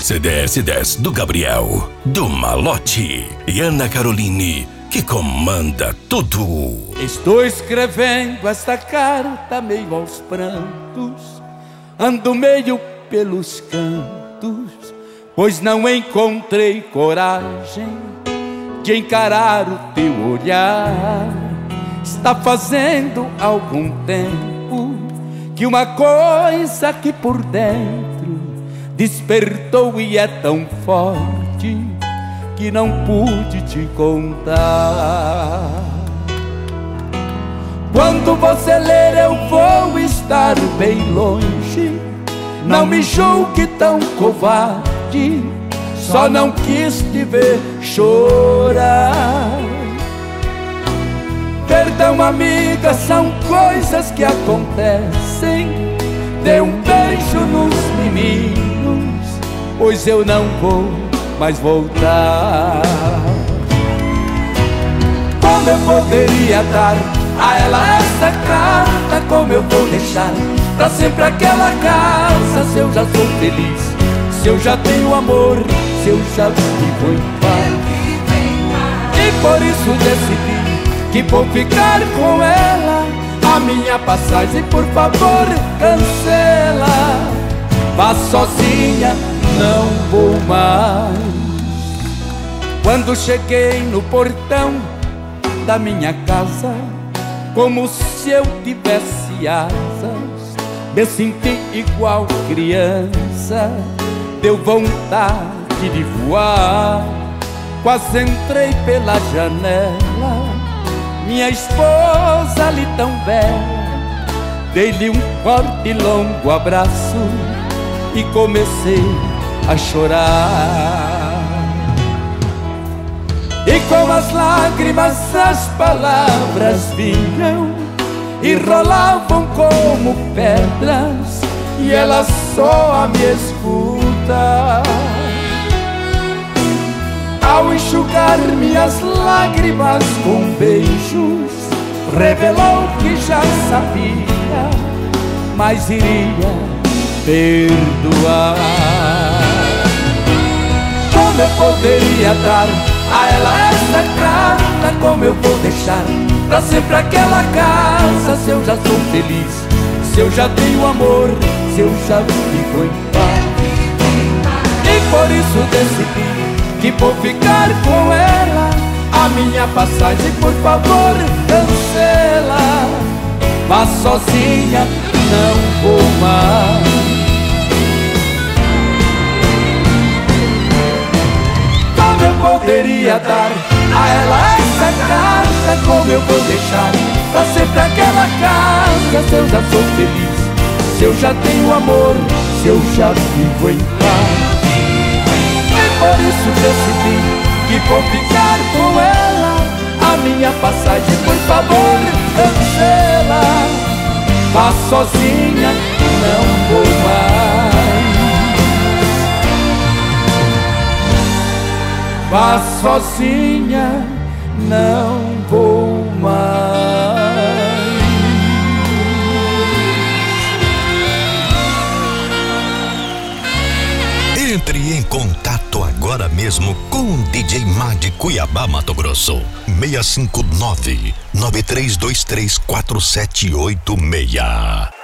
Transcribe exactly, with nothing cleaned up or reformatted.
C D S dez do Gabriel, do Malote e Ana Caroline, que comanda tudo. Estou escrevendo esta carta meio aos prantos, ando meio pelos cantos, pois não encontrei coragem de encarar o teu olhar. Está fazendo algum tempo que uma coisa aqui por dentro despertou e é tão forte que não pude te contar. Quando você ler eu vou estar bem longe, não me julgue tão covarde, só não quis te ver chorar. Perdão, amiga, são coisas que acontecem. Dê um beijo nos meninos, pois eu não vou mais voltar. Como eu poderia dar a ela essa carta? Como eu vou deixar pra sempre aquela casa? Se eu já sou feliz, se eu já tenho amor, se eu já vivo em paz. E por isso decidi que vou ficar com ela. A minha passagem, por favor, cancela. Vá sozinha, não vou mais. Quando cheguei no portão da minha casa, como se eu tivesse asas, me senti igual criança. Deu vontade de voar, quase entrei pela janela. Minha esposa ali tão bela, dei-lhe um forte e longo abraço e comecei a chorar. E com as lágrimas as palavras vinham e rolavam como pedras, e ela só me escuta. Ao enxugar minhas lágrimas com beijos, revelou que já sabia, mas iria perdoar. Como eu poderia dar a ela essa carta? Como eu vou deixar pra sempre aquela casa? Se eu já sou feliz, se eu já tenho amor, se eu já vivo em paz. E por isso decidi que vou ficar com ela. A minha passagem, por favor, cancela. Vá sozinha, não vou mais. Como eu poderia dar a ela essa carta? Como eu vou deixar pra sempre aquela casa? Se eu já sou feliz, se eu já tenho amor, se eu já vivo em paz. Por isso decidi que vou ficar com ela. A minha passagem, por favor, cancela. Vá sozinha, não vou mais. Vá sozinha, não vou mais. Entre em contato agora mesmo com o D J Má de Cuiabá, Mato Grosso. seis cinco nove, nove três dois três, quatro sete oito seis.